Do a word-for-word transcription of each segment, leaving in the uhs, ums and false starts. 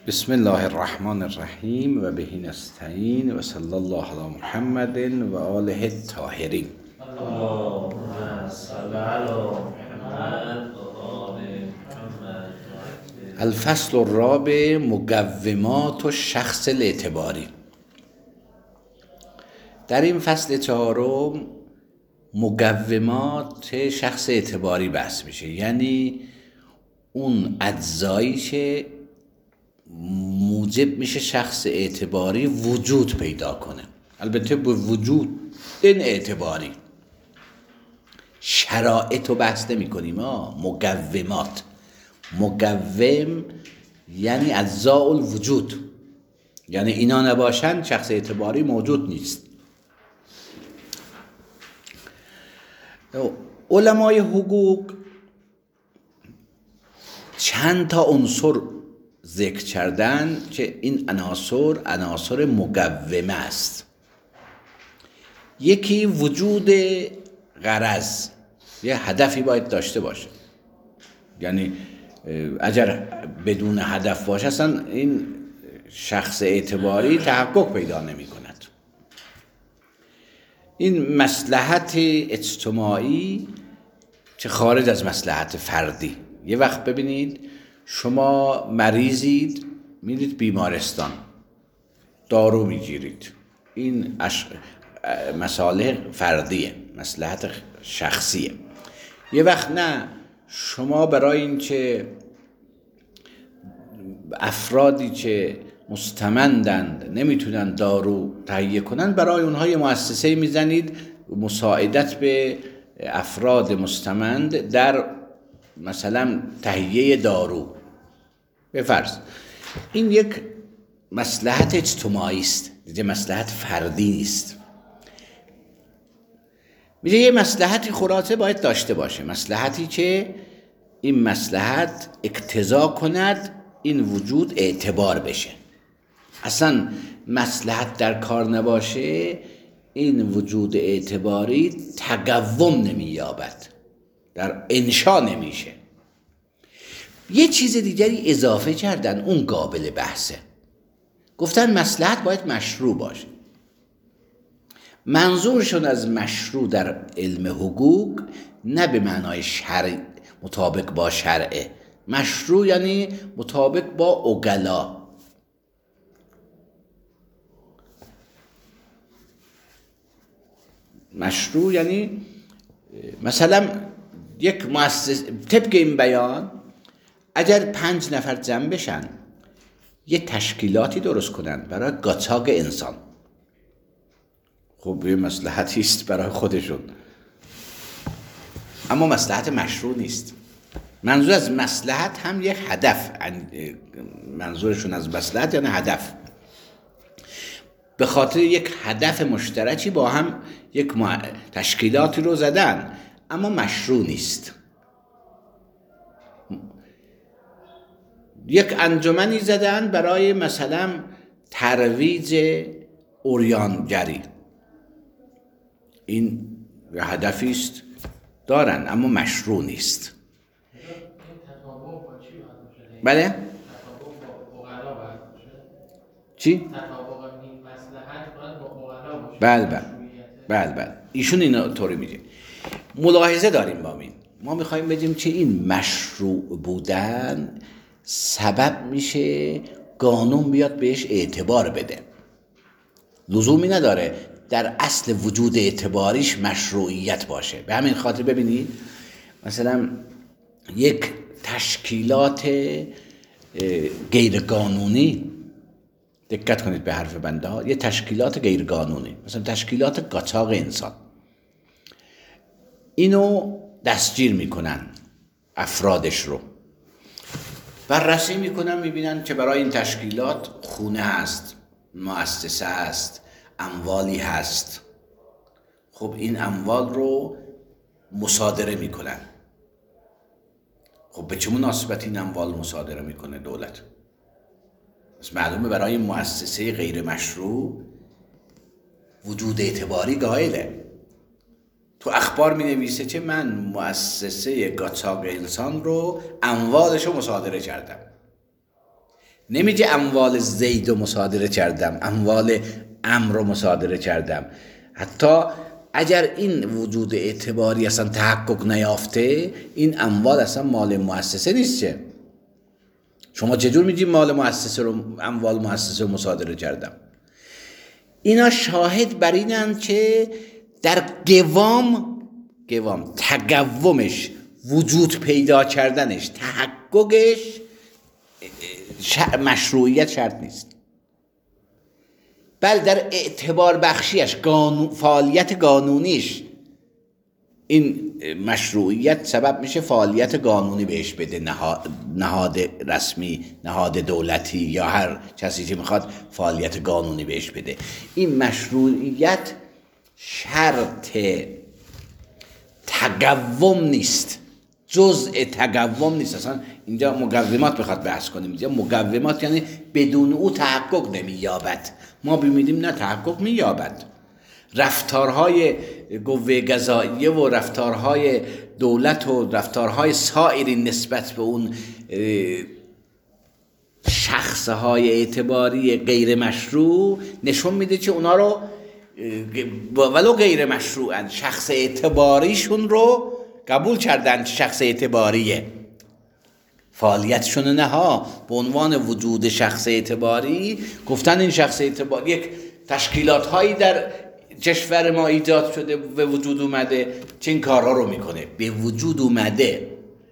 بسم الله الرحمن الرحیم و بهی نستعین و صلی الله علی محمد و آله الطاهرین. اللهم صل علی محمد و آل محمد. الفصل الرابع، مقومات و شخص الاعتباری. در این فصل چهارم مقومات شخص اعتباری بحث میشه، یعنی اون اجزایی که موجب میشه شخص اعتباری وجود پیدا کنه. البته به وجود این اعتباری شرایط رو بحث نمی کنیم. مقومات، مقوم یعنی اجزاء الوجود، یعنی اینا نباشن شخص اعتباری موجود نیست. علمای حقوق چند تا عنصر ذکر کردن که این عناصر عناصر مقومه است. یکی وجود غرض، یه هدفی باید داشته باشه، یعنی اگر بدون هدف باشه اصلا این شخص اعتباری تحقق پیدا نمی کند. این مصلحت اجتماعی که خارج از مصلحت فردی. یه وقت ببینید شما مریضید، میرید بیمارستان، دارو میگیرید، این اش... مصالح فردیه، مصلحت شخصیه. یه وقت نه، شما برای این که افرادی که مستمندند نمیتونن دارو تهیه کنن، برای اونها یه مؤسسه میزنید مساعدت به افراد مستمند در مثلا تهیه دارو. به فرض این یک مصلحت اجتماعی است، دیگه مصلحت فردی نیست. میگه یه مصلحتی خلاصه باید داشته باشه، مصلحتی که این مصلحت اقتضا کند این وجود اعتبار بشه. اصلا مصلحت در کار نباشه این وجود اعتباری تقوم نمییابد، در انشا نمیشه. یه چیز دیگری اضافه کردن، اون قابل بحثه. گفتن مصلحت باید مشروع باشه. منظورشون از مشروع در علم حقوق نه به معنای شرع، مطابق با شرعه. مشروع یعنی مطابق با عقلا. مشروع یعنی مثلا یک مؤسسه، طبق این بیان اگر پنج نفر جمع بشن یه تشکیلاتی درست کنن برای قاچاق انسان، خب یه مصلحتی است برای خودشون، اما مصلحت مشروع نیست. منظور از مصلحت هم یک هدف، منظورشون از مصلحت یعنی هدف. به خاطر یک هدف مشترکی با هم یک تشکیلاتی رو زدن، اما مشروع نیست. یک انجمنی زدن برای مثلا ترویج عریانگری، این هدفی است دارن اما مشروع نیست. بله؟ چی؟ بله بله بله بله ایشون این طوری میگه. ملاحظه داریم با این. ما میخوایم بگیم که این مشروع بودن سبب میشه قانون بیاد بهش اعتبار بده. لزومی نداره در اصل وجود اعتباریش مشروعیت باشه. به همین خاطر ببینید مثلا یک تشکیلات غیرقانونی، دقت کنید به حرف بنده ها، یه تشکیلات غیرقانونی مثلا تشکیلات قاچاق انسان، اینو دستگیر میکنن، افرادش رو بررسی میکنن، میبینن که برای این تشکیلات خونه هست، مؤسسه هست، اموالی هست. خب این اموال رو مصادره میکنن. خب به چه مناسبت این اموال مصادره میکنه دولت؟ پس معلومه برای مؤسسه غیر مشروع وجود اعتباری قائله. تو اخبار می نویسه که من مؤسسه قاچاق انسان رو اموالش رو مصادره کردم. نمیگه اموال زید رو مصادره کردم، اموال عمرو رو مصادره کردم. حتی اگر این وجود اعتباری اصلا تحقق نیافته، این اموال اصلا مال مؤسسه نیست. چه شما چجور میگی مال مؤسسه رو، اموال مؤسسه رو مصادره کردم؟ اینا شاهد بر اینن که در قوام قوام تقومش، وجود پیدا کردنش، تحققش مشروعیت شرط نیست، بل در اعتبار بخشیش، قانون، فعالیت قانونیش این مشروعیت سبب میشه فعالیت قانونی بهش بده، نهاد, نهاد رسمی، نهاد دولتی یا هر کسی که میخواد فعالیت قانونی بهش بده. این مشروعیت شرط تقوم نیست، جزء تقوم نیست. اصلا اینجا مقومات بخواد بحث کنیم، اینجا مقومات یعنی بدون او تحقق نمییابد. ما بمیدیم نه، تحقق مییابد. رفتارهای قوه قضاییه و رفتارهای دولت و رفتارهای سایری نسبت به اون شخصهای اعتباری غیر مشروع نشون میده که اونا رو ولو غیر مشروعن، شخص اعتباریشون رو قبول کردن، شخص اعتباریه، فعالیتشون نه ها به عنوان وجود شخص اعتباری گفتن این شخص اعتباری یک تشکیلات هایی در کشور ما ایجاد شده، به وجود اومده، چه این کارها رو میکنه، به وجود اومده،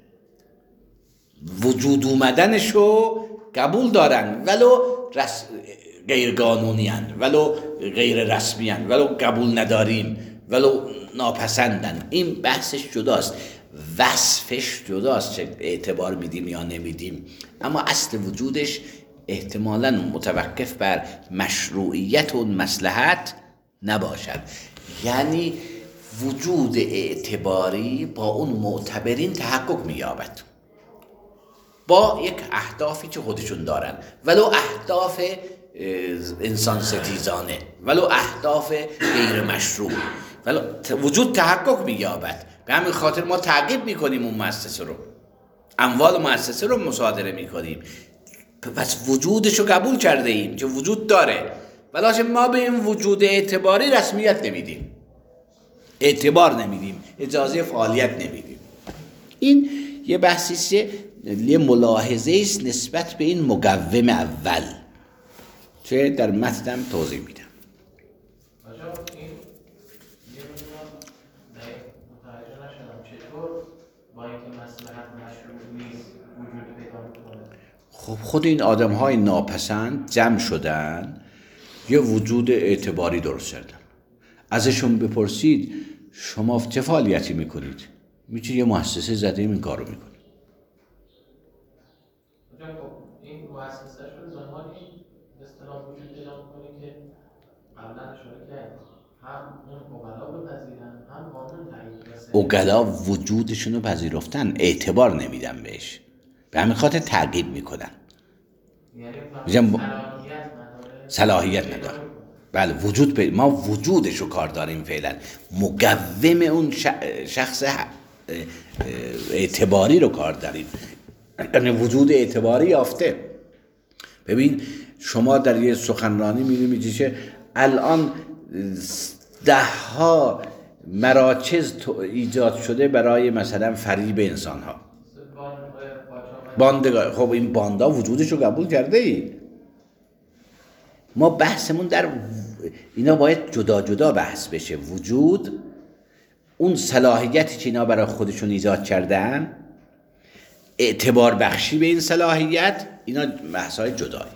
وجود اومدنشو قبول دارن ولو رس... غیر قانونی هن، ولو غیر رسمی هن، ولو قبول نداریم، ولو ناپسندن. این بحثش جداست، وصفش جداست، چه اعتبار میدیم یا نمیدیم، اما اصل وجودش احتمالاً متوقف بر مشروعیت و مصلحت نباشد. یعنی وجود اعتباری با اون معتبرین تحقق مییابد، با یک اهدافی که خودشون دارن، ولو اهداف انسان ستیزانه، ولو اهداف غیر مشروع، ولو وجود تحقق مییابد. به همین خاطر ما تعقیب میکنیم اون مؤسسه رو، اموال مؤسسه رو مصادره میکنیم، پس وجودش رو قبول کرده ایم که وجود داره، ولی ما به این وجود اعتباری رسمیت نمیدیم، اعتبار نمیدیم، اجازه فعالیت نمیدیم. این یه بحثیه، یه ملاحظه است نسبت به این مقوم اول که در متنم توضیح میدم. خب خود این آدم های ناپسند جمع شدن، یه وجود اعتباری درست کردن. ازشون بپرسید شما چه فعالیتی میکنید؟ میگه یه مؤسسه زدیم این کارو میکنه. این مؤسسه شده زمانی اصطلاح وجود پیدا میکنه که قبلا اشاره کرد هم اون اوغلا بپذیرن، هم قانون تایید. اوغلا وجودشون رو پذیرفتن، اعتبار نمیدن بهش، به همین خاطر تعقیب میکنن. یعنی ب... صلاحیت نداره. بله وجود ب... ما وجودش رو کار داریم فعلا، مقوم اون شخص اعتباری رو کار داریم، یعنی وجود اعتباری یافته. ببین شما در یه سخنرانی می‌بینید میگه الان ده ها مراکز ایجاد شده برای مثلا فریب انسان ها، باندگاه. خب این باندا وجودش رو قبول کرده ای؟ ما بحثمون در اینا باید جدا جدا بحث بشه. وجود، اون صلاحیتی که اینا برای خودشون ایجاد کردن، اعتبار بخشی به این صلاحیت، اینا بحث‌های جداییه.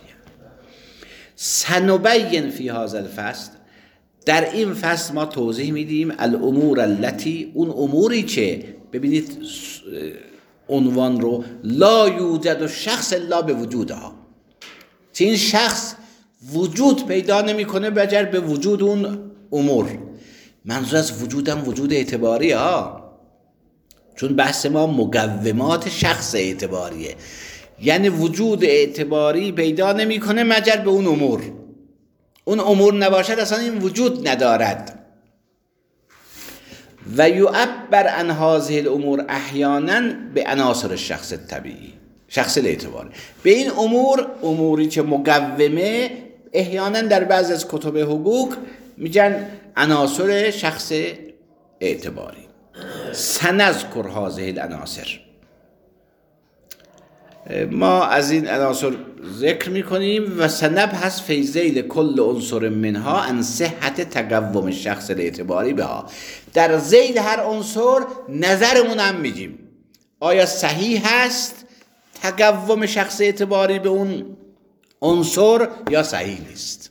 سنبین فی هذا الفصل، در این فصل ما توضیح میدیم الامور التي، اون اموری که ببینید عنوان رو لا یوجد شخص الا به وجودها، که این شخص وجود پیدا نمیکنه مگر به وجود اون امور. منظور از وجودم وجود اعتباری ها، چون بحث ما مقومات شخص اعتباریه، یعنی وجود اعتباری پیدا نمیکنه مگر به اون امور. اون امور نباشد اصلا این وجود ندارد. و یعبر عن هذه الامور احیانا به عناصر الشخص الطبیعی، شخص الاعتباری. به این امور، اموری که مقومه، احیانا در بعض از کتب حقوق میگن عناصر شخص اعتباری. سنذکر هذه العناصر، ما از این عناصر ذکر میکنیم و سنبحث فی ذیل کل عنصر منها عن صحت تقوم شخص الاعتباری بها. در ذیل هر عنصر نظرمون هم میگیم آیا صحیح هست تقوم شخص اعتباری به اون عنصر یا صحیح نیست.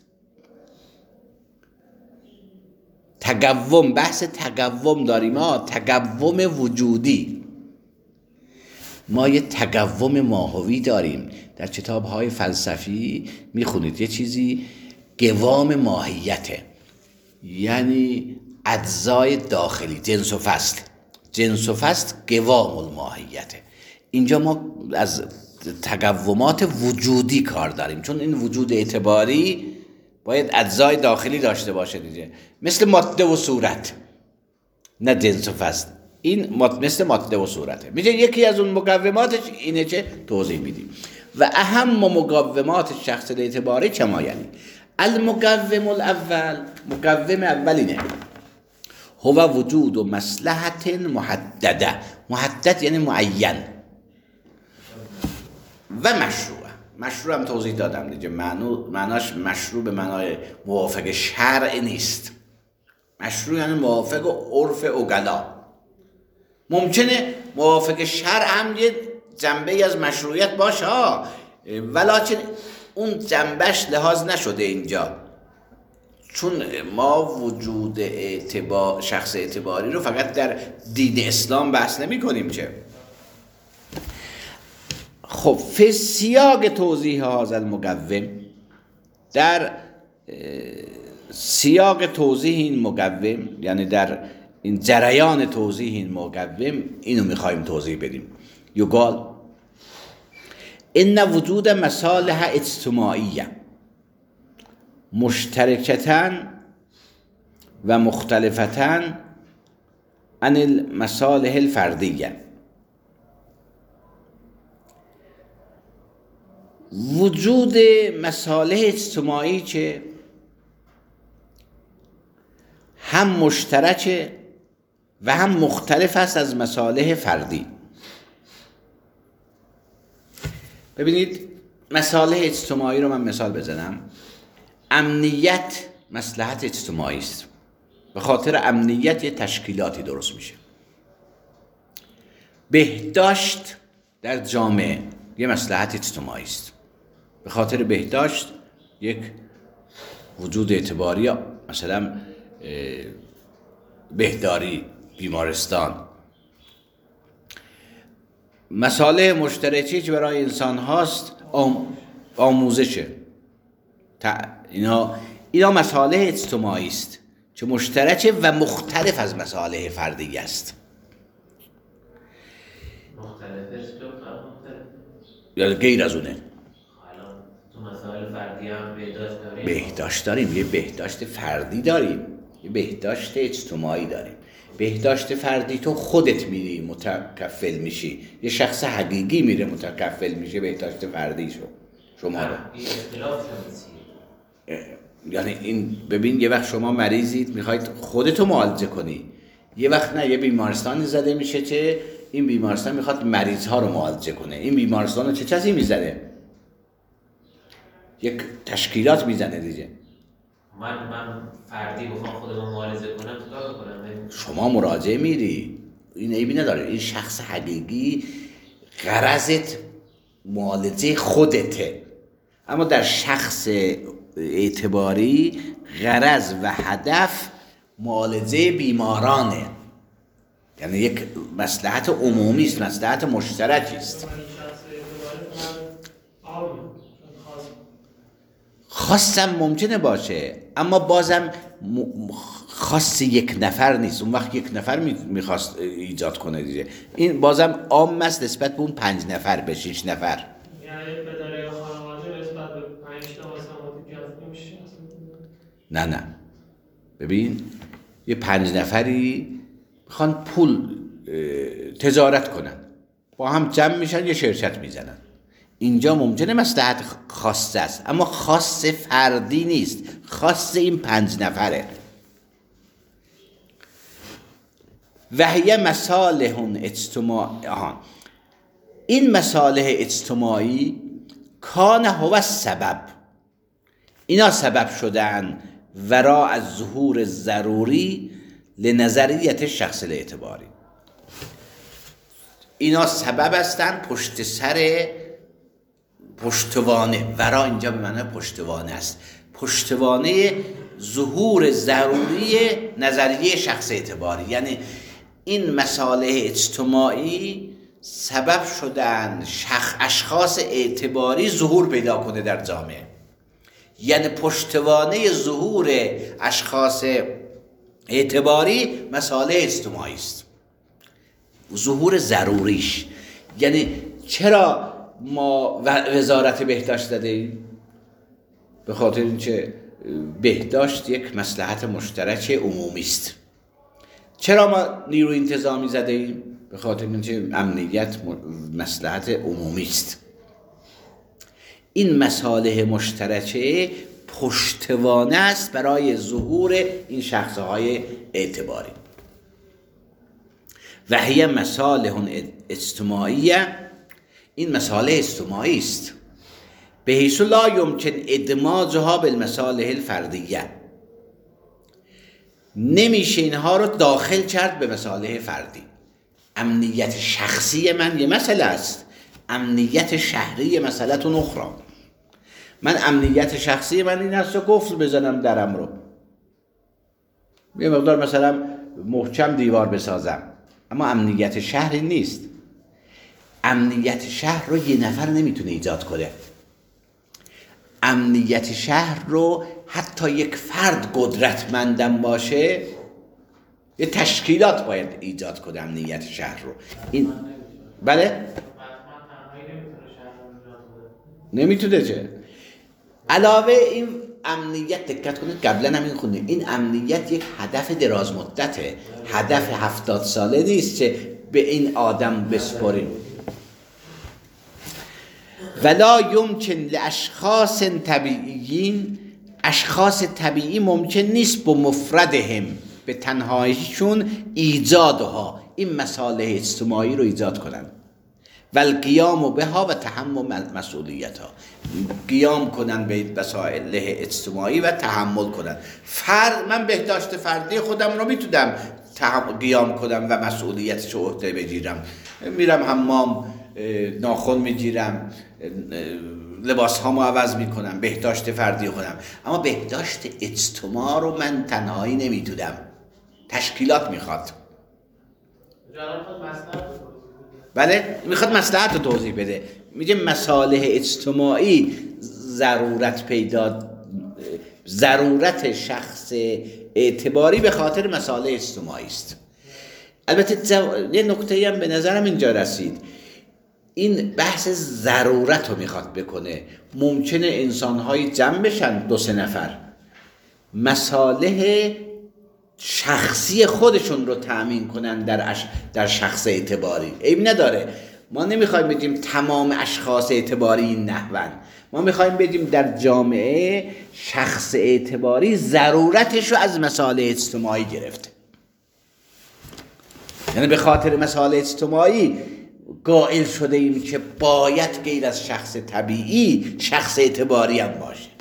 تقوم، بحث تقوم داریم ها، تقوم وجودی. ما یه تقوم ماهوی داریم. در کتاب‌های فلسفی میخونید یه چیزی قوام ماهیته، یعنی اجزای داخلی، جنس و فصل. جنس و فصل قوام الماهیته. اینجا ما از تقومات وجودی کار داریم، چون این وجود اعتباری باید اجزای داخلی داشته باشه دیگه، مثل ماده و صورت، نه جنس و فصل. این مثل ماده و صورته. میگه یکی از اون مقوماتش اینه که توضیح میدیم. و اهم مقومات شخص اعتباری کما یعنی المقوم الاول، مقوم اولینه هو وجود و مصلحت محدده. محدد یعنی معین و مشروع. مشروع هم توضیح دادم دیگه، معناش مشروع به معنای موافق شرع نیست. مشروع یعنی موافق عرف عقلا. ممکنه موافق شرع هم یه جنبه از مشروعیت باشه ها، ولکن اون جنبش لحاظ نشده اینجا، چون ما وجود اعتبار شخص اعتباری رو فقط در دین اسلام بحث نمی کنیم که. خب فی سیاق توضیح هذا المقوم، در سیاق توضیح این مقوم، یعنی در این جریان توضیح این مقوم، اینو میخوایم توضیح بدیم. یقال ان وجود مصالح اجتماعیه مشترکتاً و مختلفتاً عن المصالح الفردیه. وجود مصالح اجتماعی که هم مشترکه و هم مختلف است از مصالح فردی. ببینید مصالح اجتماعی رو من مثال بزنم. امنیت مصلحت اجتماعی است، به خاطر امنیت یه تشکیلاتی درست میشه. بهداشت در جامعه یه مصلحت اجتماعی است، به خاطر بهداشت یک وجود اعتباری، مثلا بهداری، بیمارستان. مصالح مشترکی که برای انسان هاست آم، آموزشه. اینا اینا مصالح اجتماعی است که مشترکه و مختلف از مصالح فردی است. مختلف است یا غیر از اونه؟ تو مسائل فردی هم بهداشت داریم. بهداشت داریم، یه بهداشت فردی داریم، یه بهداشت اجتماعی داریم. بهداشت فردی تو خودت میری متکفل میشی، یه شخص حقیقی میره متکفل میشه بهداشت فردی شو شما رو. این اختلاف شده. یعنی این ببین، یه وقت شما مریضید میخواید خودتو معالجه کنی، یه وقت نه، یه بیمارستانی زده میشه که این بیمارستان میخواد مریض ها رو معالجه کنه. این بیمارستان رو چه چیزی میزنه؟ یک تشکیلات میزنه دیگه. من من فردی بخوام خودم معالجه کنم چیکار کنم؟ شما مراجعه میری، این عیبی نداره. این شخص حقیقی غرضت معالجه خودته، اما در شخص اعتباری غرض و هدف معالجه بیمارانه، یعنی یک مصلحت عمومی است، مصلحت مشترکی است. خاصم ممکنه باشه، اما بازم خاص یک نفر نیست. اون وقت یک نفر میخواست ایجاد کنه دیگه، این بازم عام است نسبت به اون پنج نفر به شش نفر. یعنی پدر خانواده نسبت به پنج تا مثلا متکفل میشه. نه نه، ببین یه پنج نفری میخوان پول تجارت کنن، با هم جمع میشن یه شرکت میزنن، اینجا ممکنه مصلحت خاصه است، اما خاص فردی نیست، خاص این پنج نفره. وهی مصالح اجتماعی، این مصالح اجتماعی کان هو السبب، اینا سبب شدن وراء از ظهور ضروری لنظریت شخص الاعتباری. اینا سبب هستن پشت سر پشتوانه، ورا اینجا به معنی پشتوانه است، پشتوانه ظهور ضروری نظریه شخص اعتباری. یعنی این مصالح اجتماعی سبب شدن شخص اشخاص اعتباری ظهور پیدا کنه در جامعه. یعنی پشتوانه ظهور اشخاص اعتباری مصالح اجتماعی است، ظهور ضروریش. یعنی چرا ما وزارت بهداشت داده ایم؟ به خاطر اینکه بهداشت یک مصلحت مشترک عمومی است. چرا ما نیروی انتظامی زده ایم؟ به خاطر اینکه امنیت مصلحت عمومی است. این مصالح مشترکه پشتوانه است برای ظهور این شخصهای اعتباری. و هی مصالح اجتماعی، این مصالح اجتماعی است، به حیث لا یمکن ادماجها بالمصالح الفردیه، نمیشه اینها رو داخل کرد به مصالح فردی. امنیت شخصی من یه مسئله است، امنیت شهری مسئله اخرى. من امنیت شخصی من این است که قفل بزنم درم رو، یه مقدار مثلا محکم دیوار بسازم، اما امنیت شهری نیست. امنیت شهر رو یه نفر نمیتونه ایجاد کنه. امنیت شهر رو حتی یک فرد قدرتمندم باشه، یه تشکیلات باید ایجاد کنه امنیت شهر رو. این بله نمیتونه چه؟ علاوه این امنیت دقت کنید، قبلا هم این خونده، این امنیت یک هدف دراز مدته، هدف هفتاد ساله نیست که به این آدم بسپاریم. ولا یمکن لاشخاص طبیعیین، اشخاص طبیعی ممکن نیست با مفردهم، به تنهاییشون ایجادها، این مصالح اجتماعی رو ایجاد کنن. والقیام بها و تحمل مسئولیتها، قیام کنن به مسائل اجتماعی و تحمل کنن. فرد، من بهداشت فردی خودم رو میتونم قیام کنم و مسئولیتش رو عهده بگیرم، میرم حمام، ناخن میگیرم، لباس هامو عوض میکنم، بهداشت فردی خودم. اما بهداشت اجتماع رو من تنهایی نمیتونم، تشکیلات میخواد. بله میخواد مصلحت رو توضیح بده. میگه مصالح اجتماعی ضرورت پیدا، ضرورت شخص اعتباری به خاطر مصالح اجتماعی است. البته یه نکته هم به نظرم اینجا رسید، این بحث ضرورت رو میخواد بکنه. ممکنه انسان‌های جمع بشن دو سه نفر، مصالح شخصی خودشون رو تأمین کنن در اش... در شخص اعتباری. عیب نداره، ما نمیخوایم بگیم تمام اشخاص اعتباری این نحون، ما میخوایم بگیم در جامعه شخص اعتباری ضرورتش رو از مصالح اجتماعی گرفته. یعنی به خاطر مصالح اجتماعی قائل شده ایم که باید غیر از شخص طبیعی شخص اعتباری هم باشه.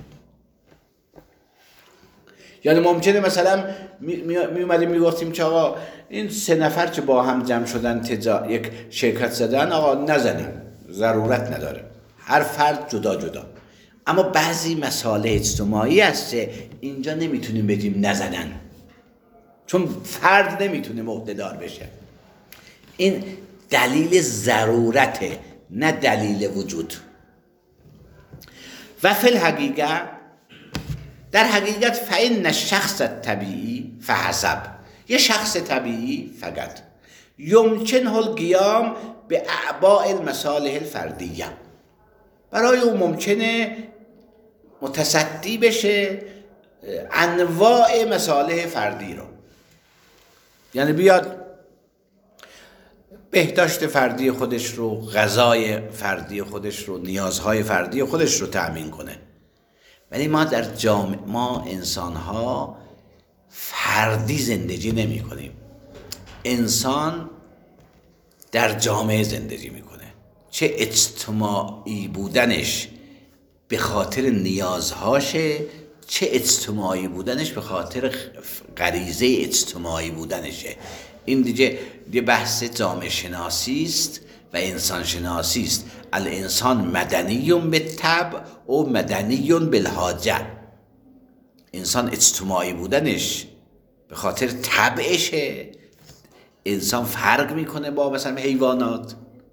یعنی ممکنه مثلا می, می اومدیم میگفتیم که آقا این سه نفر که با هم جمع شدن تجا... یک شرکت زدن، آقا نزنیم، ضرورت نداره، هر فرد جدا جدا. اما بعضی مصالح اجتماعی هست که اینجا نمیتونیم بگیم نزنن، چون فرد نمیتونه مقتدار بشه. این دلیل ضرورته، نه دلیل وجود. و فی الحقیقه، در حقیقت فإن الشخص طبیعی فحسب، یه شخص طبیعی فقط یمکنه القیام به اعباء المصالح الفردیه، برای اون ممکنه متصدی بشه انواع مصالح فردی رو. یعنی بیاد بهداشت فردی خودش رو، غذای فردی خودش رو، نیازهای فردی خودش رو تأمین کنه. ولی ما در جامعه، ما انسان‌ها فردی زندگی نمی کنیم. انسان در جامعه زندگی میکنه. چه اجتماعی بودنش به خاطر نیازهاشه، چه اجتماعی بودنش به خاطر غریزه اجتماعی بودنشه. این دیگه یه بحث جامعه شناسی است و انسان شناسی است. الانسان مدنی بالطبع و مدنی بالحاجه. انسان اجتماعی بودنش به خاطر طبعشه. انسان فرق میکنه با مثلا حیوانات.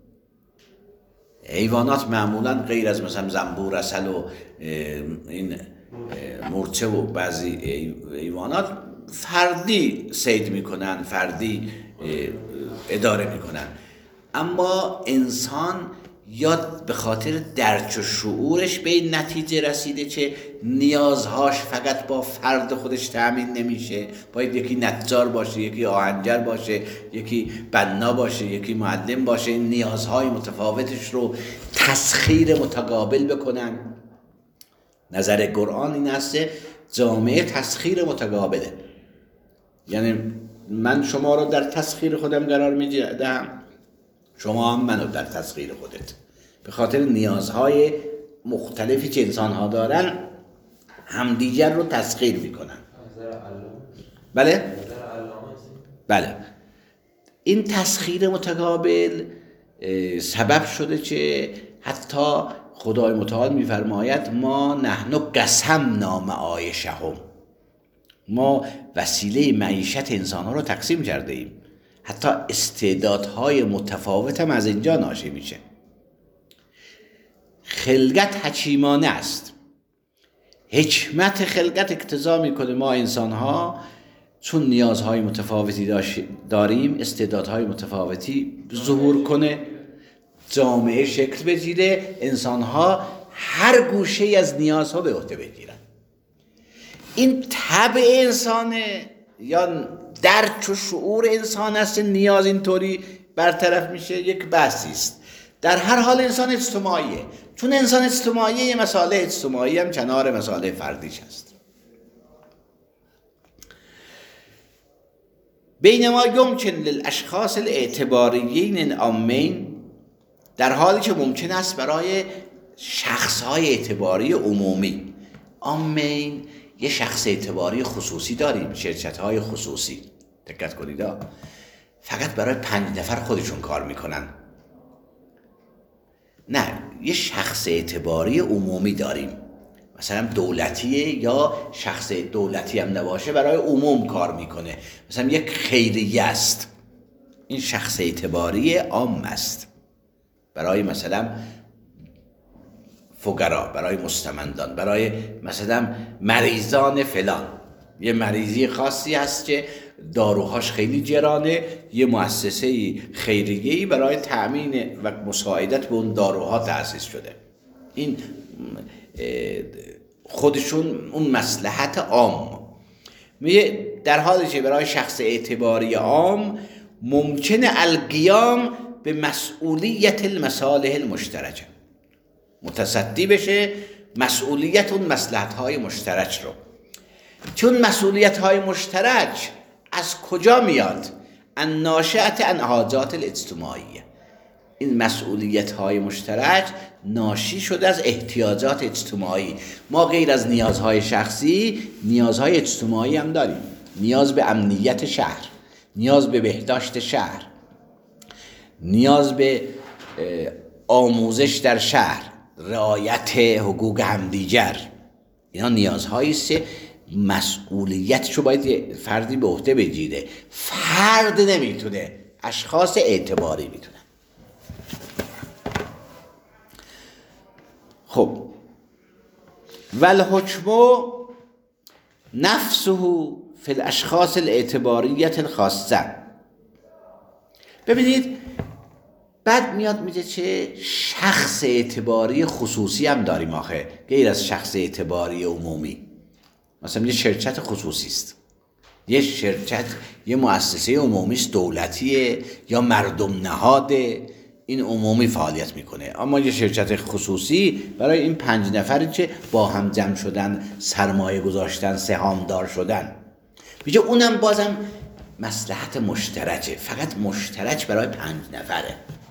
حیوانات معمولا غیر از مثلا زنبور، عسل و این مورچه و بعضی حیوانات فردی صید میکنن، فردی اداره میکنن. اما انسان یا به خاطر درک و شعورش به این نتیجه رسیده که نیازهاش فقط با فرد خودش تأمین نمیشه، باید یکی نجار باشه، یکی آهنگر باشه، یکی بنا باشه، یکی معلم باشه. این نیازهای متفاوتش رو تسخیر متقابل بکنن. نظر قرآن این است جامعه تسخیر متقابله، یعنی من شما رو در تسخیر خودم قرار میدم، شما هم منو در تسخیر خودت. به خاطر نیازهای مختلفی که انسان‌ها دارن همدیگر رو تسخیر میکنن. بله؟ بله. این تسخیر متقابل سبب شده که حتی خدای متعال میفرماید ما نحن قسمنا معایشهم، ما وسیله معیشت انسان‌ها رو تقسیم کرده ایم. حتی استعدادهای متفاوت هم از اینجا ناشی میشه. خلقت حکیمانه است. حکمت خلقت اقتضا میکنه ما انسان‌ها چون نیازهای متفاوتی داریم، استعدادهای متفاوتی ظهور کنه، جامعه شکل بگیره، انسان‌ها هر گوشه‌ای از نیازها به عهده بگیرن. این طبع انسانه یا درک و شعور انسان است نیاز اینطوری برطرف میشه؟ یک بحثی است. در هر حال انسان اجتماعیه. چون انسان اجتماعیه، یه مسئله اجتماعی هم کنار مسئله فردیش هست. بینما یمکن للاشخاص الاعتباریین العامین، در حالی که ممکن است برای شخص‌های اعتباری عمومی، عامین یه شخص اعتباری خصوصی داریم، شرکت‌های خصوصی، دقت کنید ها، فقط برای پنج نفر خودشون کار میکنن. نه، یه شخص اعتباری عمومی داریم، مثلا دولتیه یا شخص دولتی هم نباشه برای عموم کار میکنه، مثلا یک خیریه است، این شخص اعتباری عام است برای مثلا فقرا، برای مستمندان، برای مثلا مریضان فلان. یه مریضی خاصی هست که داروهاش خیلی گرانه، یه مؤسسه خیریه‌ای برای تأمین و مساعدت به اون داروها تأسیس شده. این خودشون اون مصلحت عام. میگه در حالی که برای شخص اعتباری عام ممکنه القیام به مسئولیت المصالح المشترکه، متصدی بشه مسئولیت اون مصلحت‌های مشترک رو. چون مسئولیت‌های مشترک از کجا میاد؟ ان ناشئت عن حاجات الاجتماعیه. این مسئولیت‌های مشترک ناشی شده از احتیاجات اجتماعی. ما غیر از نیازهای شخصی نیازهای اجتماعی هم داریم. نیاز به امنیت شهر، نیاز به بهداشت شهر، نیاز به آموزش در شهر، رعایت حقوق همدیگر. اینا نیازهایی است که مسئولیتشو باید فردی به عهده بگیره. فرد نمیتونه، اشخاص اعتباری میتونن. خب والحکم نفسه فی الاشخاص الاعتباریت الخاصه. ببینید بعد میاد میگه چه شخص اعتباری خصوصی هم داریم آخه، غیر از شخص اعتباری عمومی. مثلا یه شرکت خصوصی است، یه شرکت یه مؤسسه عمومی دولتیه یا مردم نهاده، این عمومی فعالیت میکنه. اما یه شرکت خصوصی برای این پنج نفری که با هم جمع شدن، سرمایه گذاشتن، سهامدار شدن، میگه اونم بازم مصلحت مشترکه، فقط مشترک برای پنج نفره.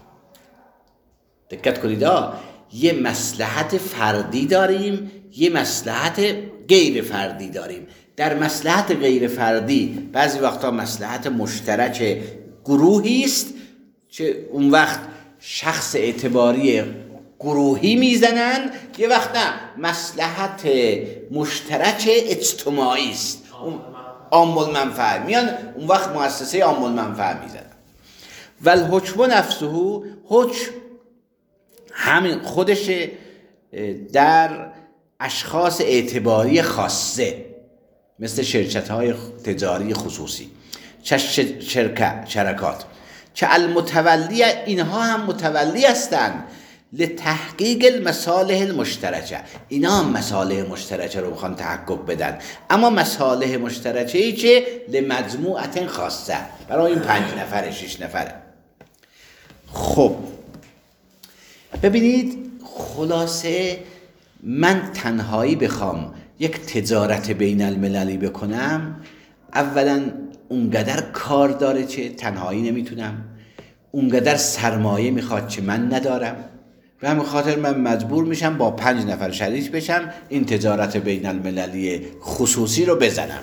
دقت کنید ها، یه مصلحت فردی داریم، یه مصلحت غیر فردی داریم. در مصلحت غیر فردی بعضی وقتا مصلحت مشترک گروهی است که اون وقت شخص اعتباری گروهی میزنن، یه وقت نه، مصلحت مشترک اجتماعی است، عام المنفعه میان، اون وقت مؤسسه عام المنفعه میزنن. والحکم نفسه، حکم همین خودش در اشخاص اعتباری خاصه مثل شرکت های تجاری خصوصی، شرکت شرکات که المتولی، اینها هم متولی هستند لتحقیق المصالح المشترکه، اینا هم مصالح مشترکه رو بخوان تحقق بدن، اما مصالح مشترکه ای که لمجموعه خاصه، برای این پنج نفره شش نفره. خب ببینید، خلاصه من تنهایی بخوام یک تجارت بین المللی بکنم، اولا اونقدر کار داره که تنهایی نمیتونم، اونقدر سرمایه میخواد که من ندارم، به همین خاطر من مجبور میشم با پنج نفر شریک بشم این تجارت بین المللی خصوصی رو بزنم.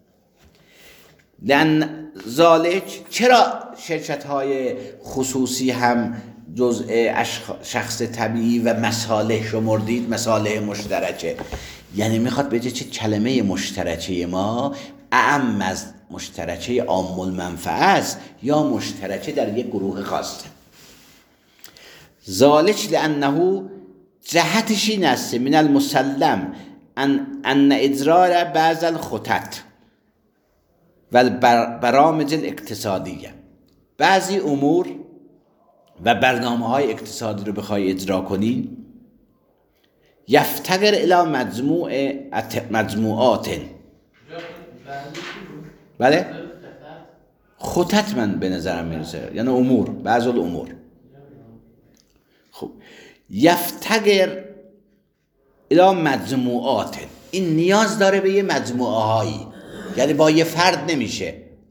لن ذالک، چرا شرکت های خصوصی هم جزء شخص طبیعی و مصالح شمردید؟ مصالح مشترکه، یعنی میخواد بگه چه کلمه مشترکه ما اعم از مشترکه عام المنفعه است یا مشترکه در یک گروه خاصه. ذالک لانه، جهتش این است، من المسلم ان ان اجرار بعض الخطط و البرامج الاقتصادیه، بعضی امور و برنامه های اقتصادی رو بخوای اجرا کنی، یفتقر الی مجموع مجموعات، بله خطط من به نظرم میرسه، یعنی امور، بعض الامور. خب یفتقر الی مجموعات، این نیاز داره به یه مجموعه هایی، یعنی با یه فرد نمیشه،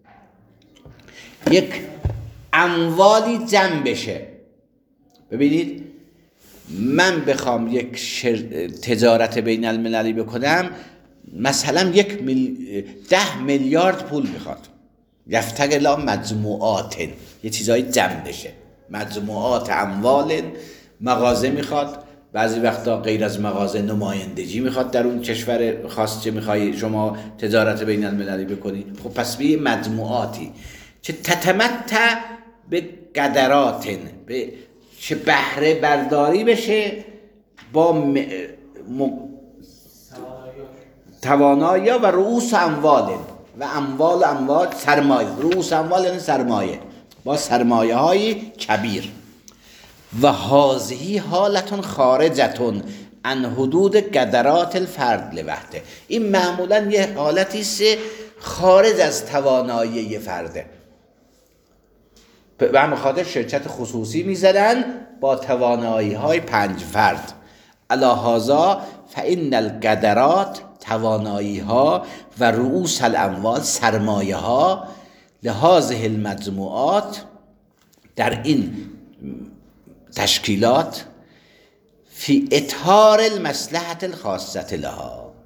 یک اموالی جمع بشه. ببینید، من بخوام یک شر... تجارت بین المللی بکنم، مثلا یک مل... ده میلیارد پول میخواد، یفتقر الی مجموعات، یه چیزایی جمع بشه، مجموعات اموال، مغازه میخواد، بعضی وقتا غیر از مغازه نمایندگی میخواد در اون کشور خاص که میخوای شما تجارت بین المللی بکنی. خب پس به مجموعاتی که تتمتع به قدرات، به چه بهره برداری بشه با م... م... توانایی و رؤوس اموال و اموال اموال سرمایه، رؤوس اموال یعنی سرمایه، با سرمایه های کبیر. و هذه حالتون خارجتون عن حدود قدرات الفرد لوحده، این معمولا یه حالتی است خارج از توانایی یه فرده. به همین خاطر شرکت خصوصی میزدن با توانایی های پنج فرد. علی هذا فان القدرات، توانایی ها، و رؤوس الاموال، سرمایه ها، لهذه المجموعات، در این تشکیلات، فی اطار المصلحت الخاصه لها،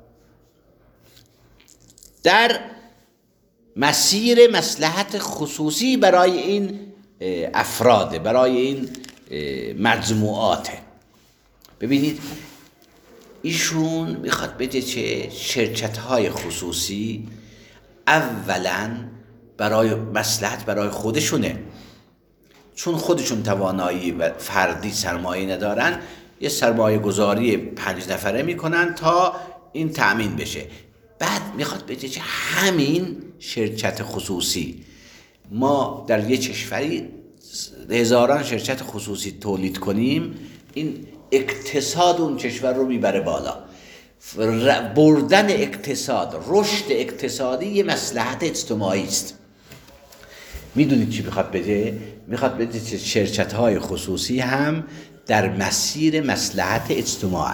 در مسیر مصلحت خصوصی برای این افراد، برای این مجموعات. ببینید، ایشون میخواد بگه که شرکت های خصوصی اولا برای مصلحت برای خودشونه، چون خودشون توانایی و فردی سرمایه ندارن، یه سرمایه گذاری پنج نفره میکنن تا این تأمین بشه. بعد میخواد بگه که همین شرکت خصوصی، ما در یه کشوری هزاران شرکت خصوصی تولید کنیم، این اقتصاد اون کشور رو میبره بالا. بردن اقتصاد، رشد اقتصادی یه مصلحت اجتماعی است. میدونید چی میخواد بده؟ میخواد بده که شرکت‌های خصوصی هم در مسیر مصلحت اجتماعی.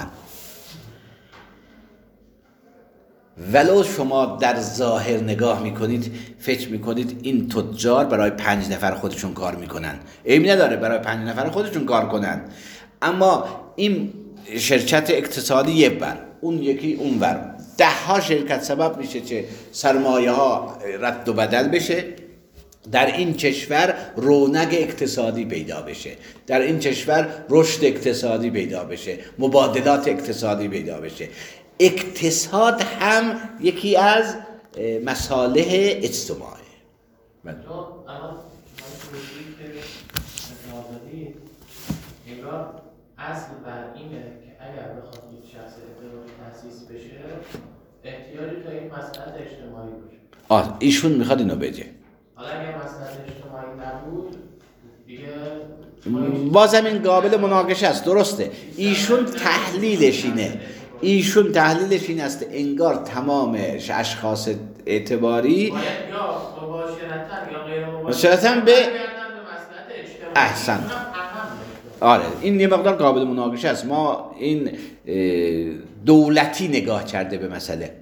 ولو شما در ظاهر نگاه میکنید فکر میکنید این تجار برای پنج نفر خودشون کار میکنن، ایمی نداره برای پنج نفر خودشون کار کنن، اما این شرکت اقتصادی یک بر اون یکی اون بر ده ها شرکت سبب میشه که سرمایه ها رد و بدل بشه، در این کشور رونق اقتصادی پیدا بشه، در این کشور رشد اقتصادی پیدا بشه، مبادلات اقتصادی پیدا بشه. اقتصاد هم یکی از مصالح اجتماعی. الان الان توضیحی که آزادی انگار اصل بر اینه که اگر بخواد یک شخص اعتباری تأسیس بشه احتیاجی تا این مصلحت اجتماعی باشه. آه ایشون میخواد اینو بگه. حالا اگر مصلحت اجتماعی نبود دیگه بازم این قابل مناقشه است، درسته. ایشون تحلیلش اینه ایشون تحلیلش این است انگار تمام اشخاص اعتباری باید یا مباشرتاً یا غیر مباشرتاً به مصلحت اجتماعی. احسن. آره این یه مقدار قابل مناقشه است. ما این دولتی نگاه کرده به مسئله.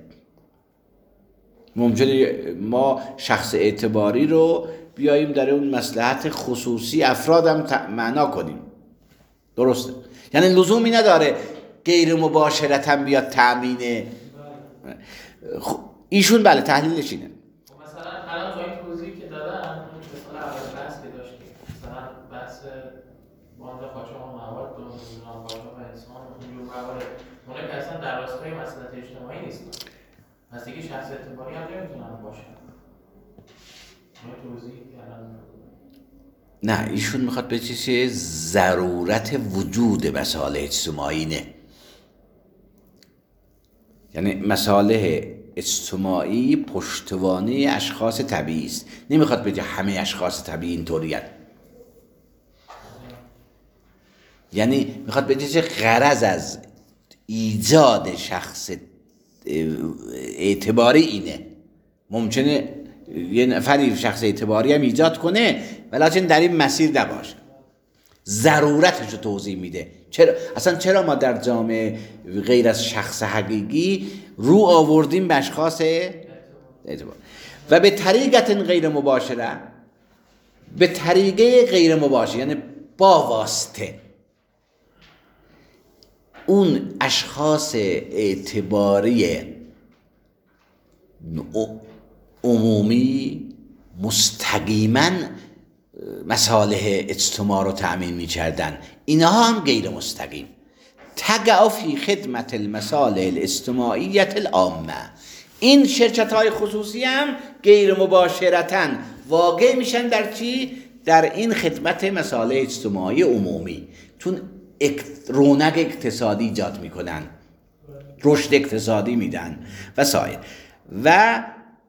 ممکنه ما شخص اعتباری رو بیاییم در اون مصلحت خصوصی افرادم معنا کنیم، درسته. یعنی لزومی نداره غیر مباشرتاً بیاد تأمین. ایشون بله تحلیلش اینه. مثلا الان با این توضیحی که دادن مثلا اول بحث که داشتیم مثلا بحث باند قاچاق مواد و نظام قاچاق انسان و اون موارد اونا که اصلا در راستای مصلحت اجتماعی نیستن، پس دیگه شخص اعتباری هم نمیتونن باشن. ما توضیحی که الان نه ایشون میخواد به چیزی ضرورت وجود مصالح اجتماعی نه، یعنی مصالح اجتماعی پشتوانه اشخاص طبیعی است. نمیخواد بگه همه اشخاص طبیعی اینطوری هستند. یعنی میخواد بگه که غرض از ایجاد شخص اعتباری اینه. ممکنه یه نفری شخص اعتباری هم ایجاد کنه ولیکن در این مسیر نباشه. ضرورتش رو توضیح میده. چرا اصلا چرا ما در جامعه غیر از شخص حقیقی رو آوردیم به اشخاص اعتبار و به طریقت غیر مباشره، به طریقه غیر مباشر یعنی با واسطه اون اشخاص اعتباری عمومی مستقیما مصالح اجتماع رو تأمین می کردن، اینها هم غیر مستقیم. تقع فی خدمت المصالح الاجتماعیت العامه. این شرکت های خصوصی هم غیر مباشرتاً واقع میشن در چی؟ در این خدمت مصالح اجتماعی عمومی، چون رونق اقتصادی ایجاد میکنن، رشد اقتصادی میدن و سایر. و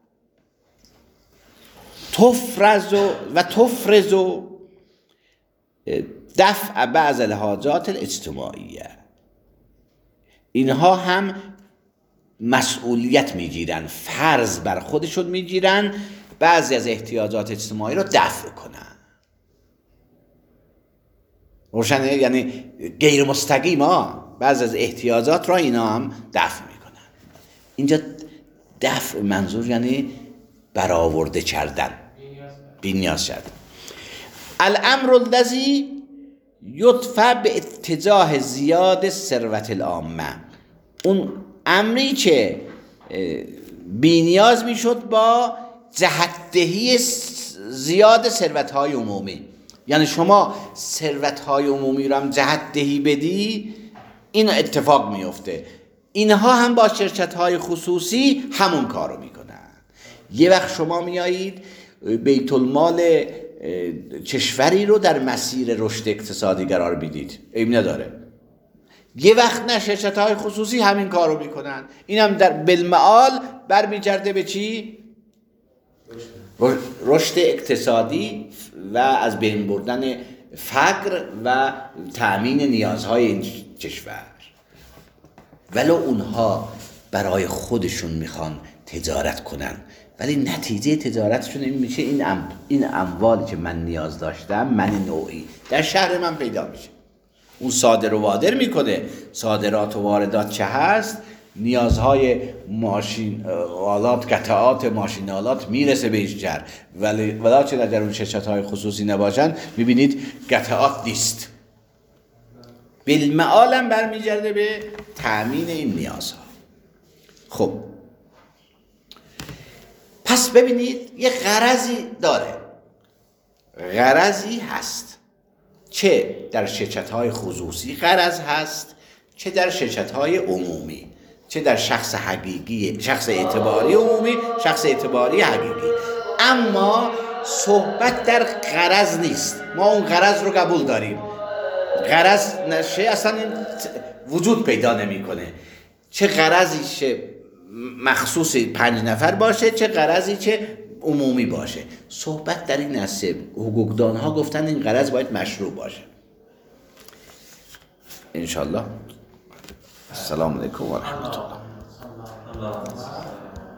تفرز و تفرز دفع بعض الحاجات الاجتماعیه. اینها هم مسئولیت میگیرن، فرض بر خودشون میگیرن بعضی از احتیاجات اجتماعی رو دفع کنن. روشنه؟ یعنی غیر مستقیم ها بعضی از احتیاجات را اینا هم دفع میکنن. اینجا دفع منظور یعنی برآورده کردن، بی‌نیاز شدن. الامر الذی یدفع به اتجاه زیاد ثروت العامه، اون امری که بی‌نیاز میشد با جهت‌دهی زیاد ثروت‌های عمومی. یعنی شما ثروت‌های عمومی رو هم جهت‌دهی بدی این اتفاق میفته. اینها هم با شرکت‌های خصوصی همون کارو میکنن. یه وقت شما میایید بیت المال کشوری رو در مسیر رشد اقتصادی قرار میدید، عیب نداره. یه وقت نه شرکت‌های خصوصی همین کارو میکنن. اینم در بالمعال برمیگرده به چی؟ رشد اقتصادی و از بین بردن فقر و تأمین نیازهای این کشور. ولو اونها برای خودشون میخوان تجارت کنن، ولی نتیجه تجارتشون این میشه این ام این اموالی که من نیاز داشتم، من نوعی در شهر من پیدا میشه. اون صادر و وادر میکنه، صادرات و واردات چه هست، نیازهای ماشین آلات، قطعات ماشین آلات میرسه به اینجا، ولی ولی چه در اون شرکت‌های خصوصی نباشن میبینید قطعات نیست. بالمعالم برمیگرده به تأمین این نیازها. خب پس ببینید یه غرضی داره، غرضی هست، چه در شرکت‌های خصوصی غرض هست، چه در شرکت‌های عمومی، چه در شخص حقیقی، شخص اعتباری عمومی، شخص اعتباری حقیقی. اما صحبت در غرض نیست. ما اون غرض رو قبول داریم، غرض نشه اصلا این وجود پیدا نمی‌کنه. چه غرضی چه مخصوص پنج نفر باشه، چه غرضی چه عمومی باشه. صحبت در این است. حقوقدان ها گفتن این غرض باید مشروع باشه. انشالله. السلام علیکم و رحمت الله.